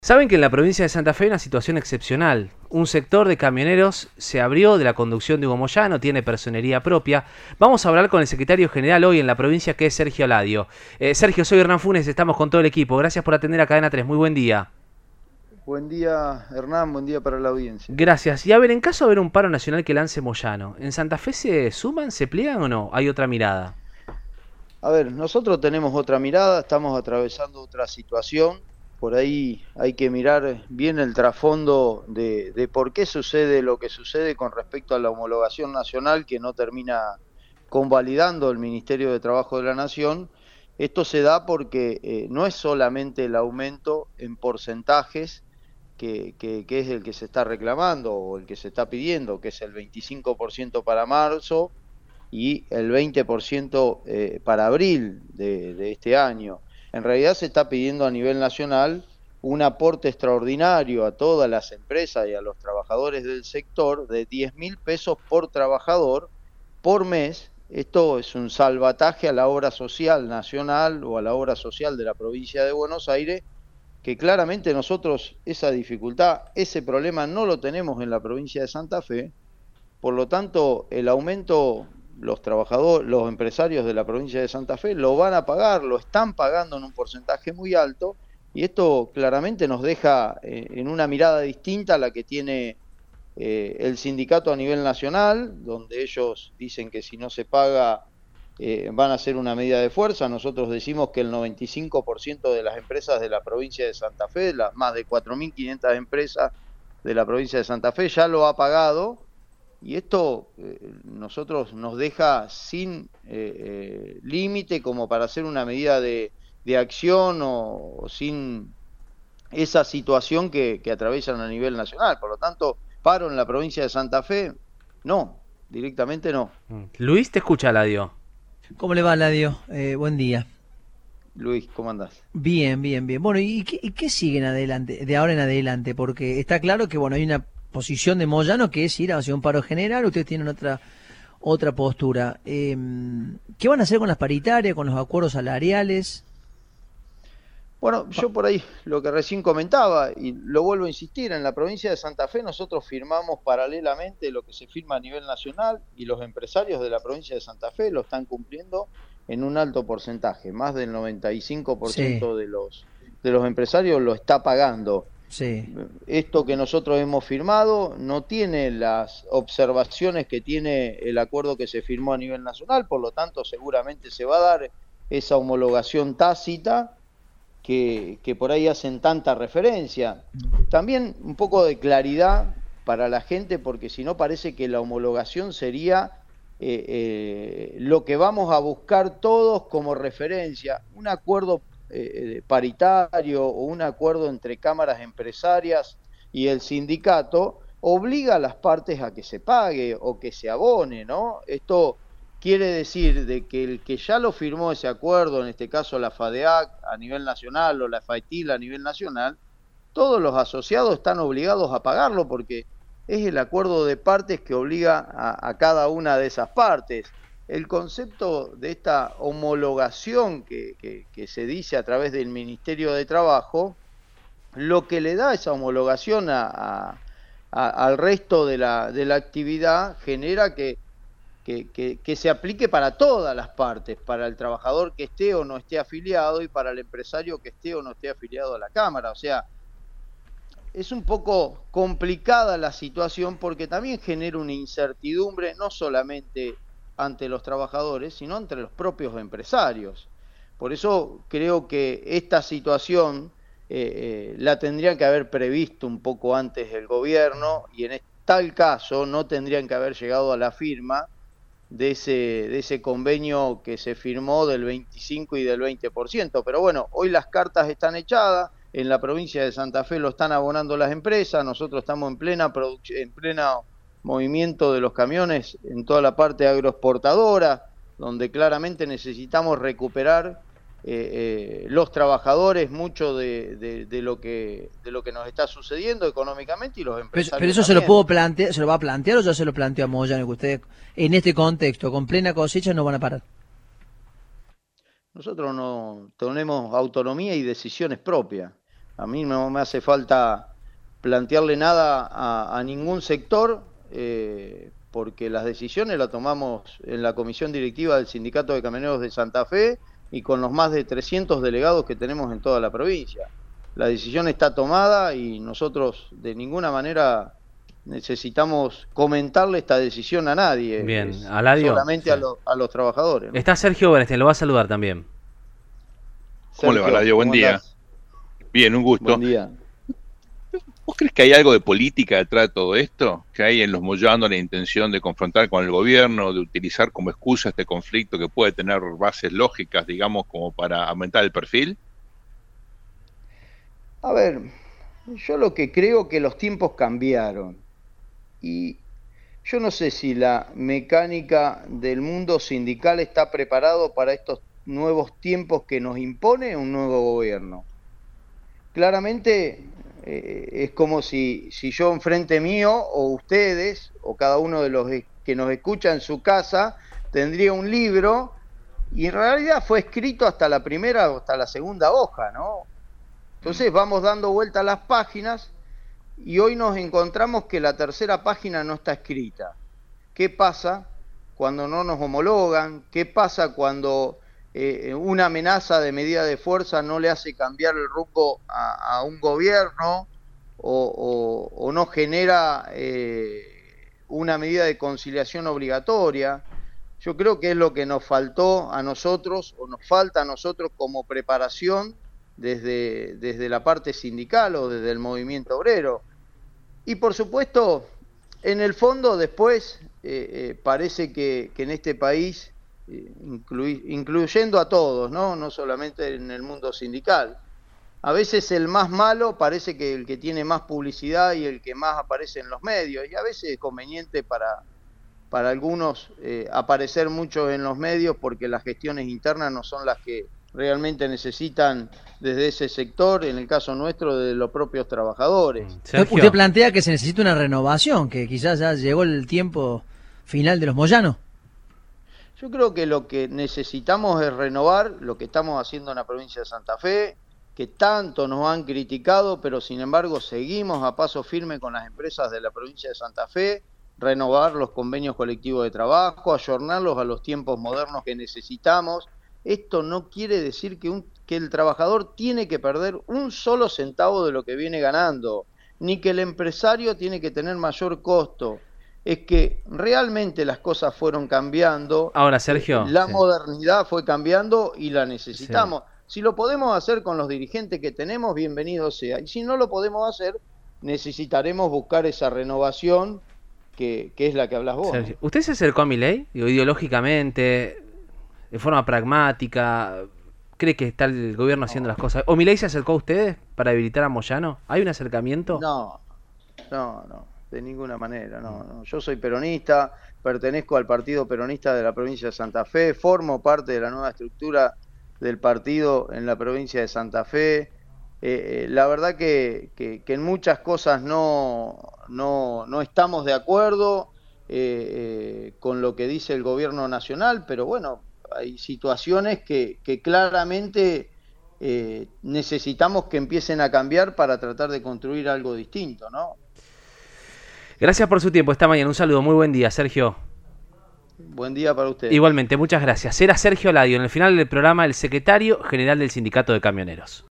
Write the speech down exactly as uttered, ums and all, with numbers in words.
Saben que en la provincia de Santa Fe hay una situación excepcional. Un sector de camioneros se abrió de la conducción de Hugo Moyano, tiene personería propia. Vamos a hablar con el secretario general hoy en la provincia, que es Sergio Aladio. Eh, Sergio, soy Hernán Funes, estamos con todo el equipo. Gracias por atender a Cadena tres. Muy buen día. Buen día, Hernán, buen día para la audiencia. Gracias. Y a ver, en caso de haber un paro nacional que lance Moyano, ¿en Santa Fe se suman, se pliegan o no? ¿Hay otra mirada? A ver, nosotros tenemos otra mirada, estamos atravesando otra situación. Por ahí hay que mirar bien el trasfondo de, de por qué sucede lo que sucede con respecto a la homologación nacional que no termina convalidando el Ministerio de Trabajo de la Nación. Esto se da porque eh, no es solamente el aumento en porcentajes que, que, que es el que se está reclamando o el que se está pidiendo, que es el veinticinco por ciento para marzo y el veinte por ciento eh, para abril de, de este año. En realidad se está pidiendo a nivel nacional un aporte extraordinario a todas las empresas y a los trabajadores del sector de diez mil pesos por trabajador por mes. Esto es un salvataje a la obra social nacional o a la obra social de la provincia de Buenos Aires, que claramente nosotros esa dificultad, ese problema no lo tenemos en la provincia de Santa Fe. Por lo tanto, el aumento, los trabajadores, los empresarios de la provincia de Santa Fe lo van a pagar, lo están pagando en un porcentaje muy alto, y esto claramente nos deja eh, en una mirada distinta a la que tiene eh, el sindicato a nivel nacional, donde ellos dicen que si no se paga eh, van a hacer una medida de fuerza. Nosotros decimos que el noventa y cinco por ciento de las empresas de la provincia de Santa Fe, las más de cuatro mil quinientas empresas de la provincia de Santa Fe, ya lo ha pagado. Y esto eh, nosotros nos deja sin eh, eh, límite como para hacer una medida de, de acción o, o sin esa situación que, que atraviesan a nivel nacional. Por lo tanto, paro en la provincia de Santa Fe, no, directamente no. Luis, te escucha, Aladio. ¿Cómo le va, Ladio? Eh, buen día. Luis, ¿cómo andás? Bien, bien, bien. Bueno, ¿y qué, y qué siguen adelante, de ahora en adelante? Porque está claro que, bueno, hay una posición de Moyano que es ir hacia un paro general, ustedes tienen otra otra postura. Eh, ¿Qué van a hacer con las paritarias, con los acuerdos salariales? Bueno, yo por ahí lo que recién comentaba, y lo vuelvo a insistir, en la provincia de Santa Fe nosotros firmamos paralelamente lo que se firma a nivel nacional y los empresarios de la provincia de Santa Fe lo están cumpliendo en un alto porcentaje, más del noventa y cinco por Sí, ciento de los, de los empresarios lo está pagando. sí. Esto que nosotros hemos firmado no tiene las observaciones que tiene el acuerdo que se firmó a nivel nacional, por lo tanto seguramente se va a dar esa homologación tácita que, que por ahí hacen tanta referencia. También un poco de claridad para la gente, porque si no parece que la homologación sería eh, eh, lo que vamos a buscar todos como referencia, un acuerdo eh, paritario o un acuerdo entre cámaras empresarias y el sindicato obliga a las partes a que se pague o que se abone, ¿no? Esto quiere decir de que el que ya lo firmó ese acuerdo, en este caso la FADEAC a nivel nacional o la FAITIL a nivel nacional, todos los asociados están obligados a pagarlo porque es el acuerdo de partes que obliga a, a cada una de esas partes. El concepto de esta homologación que, que, que se dice a través del Ministerio de Trabajo, lo que le da esa homologación a, a, a, al resto de la, de la actividad genera que que, que, que se aplique para todas las partes, para el trabajador que esté o no esté afiliado y para el empresario que esté o no esté afiliado a la Cámara. O sea, es un poco complicada la situación porque también genera una incertidumbre no solamente ante los trabajadores, sino entre los propios empresarios. Por eso creo que esta situación eh, eh, la tendría que haber previsto un poco antes el gobierno y en tal caso no tendrían que haber llegado a la firma de ese, de ese convenio que se firmó del veinticinco y del veinte por ciento. Pero bueno, hoy las cartas están echadas, en la provincia de Santa Fe lo están abonando las empresas, nosotros estamos en plena producción, en pleno movimiento de los camiones en toda la parte agroexportadora, donde claramente necesitamos recuperar eh, eh, los trabajadores mucho de, de, de lo que de lo que nos está sucediendo económicamente y los Pero, empresarios pero eso se lo también. puedo plantear, se lo va a plantear o ya se lo planteó a Moyano, que ustedes en este contexto, con plena cosecha, no van a parar. Nosotros no tenemos autonomía y decisiones propias. A mí no me hace falta plantearle nada a, a ningún sector, eh, porque las decisiones las tomamos en la comisión directiva del Sindicato de Camioneros de Santa Fe y con los más de trescientos delegados que tenemos en toda la provincia. La decisión está tomada y nosotros de ninguna manera necesitamos comentarle esta decisión a nadie. Bien, Aladio, solamente sí. a, lo, a los trabajadores, ¿no? Está Sergio Bernstein, lo va a saludar también. ¿Cómo le va, Aladio? Buen día. Andás? Bien, un gusto. Buen día. ¿Vos crees que hay algo de política detrás de todo esto? ¿Que hay en los Moyano la intención de confrontar con el gobierno, de utilizar como excusa este conflicto que puede tener bases lógicas, digamos, como para aumentar el perfil? A ver, yo lo que creo que los tiempos cambiaron y yo no sé si la mecánica del mundo sindical está preparado para estos nuevos tiempos que nos impone un nuevo gobierno. Claramente eh, es como si, si yo enfrente mío o ustedes o cada uno de los que nos escucha en su casa tendría un libro y en realidad fue escrito hasta la primera o hasta la segunda hoja, ¿no? Entonces vamos dando vuelta a las páginas y hoy nos encontramos que la tercera página no está escrita. ¿Qué pasa cuando no nos homologan? ¿Qué pasa cuando eh, una amenaza de medida de fuerza no le hace cambiar el rumbo a, a un gobierno o, o, o no genera eh, una medida de conciliación obligatoria? Yo creo que es lo que nos faltó a nosotros o nos falta a nosotros como preparación Desde, desde la parte sindical o desde el movimiento obrero. Y por supuesto, en el fondo después eh, eh, parece que, que en este país, eh, incluy, incluyendo a todos, ¿no? no solamente en el mundo sindical, a veces el más malo parece que el que tiene más publicidad y el que más aparece en los medios, y a veces es conveniente para, para algunos eh, aparecer mucho en los medios porque las gestiones internas no son las que realmente necesitan desde ese sector, en el caso nuestro, de los propios trabajadores. Sergio. Usted plantea que se necesita una renovación, que quizás ya llegó el tiempo final de los Moyano. Yo creo que lo que necesitamos es renovar lo que estamos haciendo en la provincia de Santa Fe, que tanto nos han criticado, pero sin embargo seguimos a paso firme con las empresas de la provincia de Santa Fe, renovar los convenios colectivos de trabajo, ayornarlos a los tiempos modernos que necesitamos. Esto no quiere decir que, un, que el trabajador tiene que perder un solo centavo de lo que viene ganando, ni que el empresario tiene que tener mayor costo. Es que realmente las cosas fueron cambiando. Ahora, Sergio. La sí. modernidad fue cambiando y la necesitamos. Sí. Si lo podemos hacer con los dirigentes que tenemos, bienvenido sea. Y si no lo podemos hacer, necesitaremos buscar esa renovación que, que es la que hablas vos. Sergio, ¿usted se acercó a Milei? Digo, ideológicamente, de forma pragmática, ¿cree que está el gobierno haciendo No. las cosas? ¿O Milei se acercó a ustedes para debilitar a Moyano? ¿Hay un acercamiento? No, no, no, de ninguna manera. No, no. Yo soy peronista, pertenezco al partido peronista de la provincia de Santa Fe, formo parte de la nueva estructura del partido en la provincia de Santa Fe. Eh, eh, la verdad que, que, que en muchas cosas no, no, no estamos de acuerdo eh, eh, con lo que dice el gobierno nacional, pero bueno, hay situaciones que, que claramente eh, necesitamos que empiecen a cambiar para tratar de construir algo distinto, ¿no? Gracias por su tiempo esta mañana. Un saludo, muy buen día, Sergio. Buen día para usted. Igualmente, muchas gracias. Era Sergio Aladio, en el final del programa, el secretario general del Sindicato de Camioneros.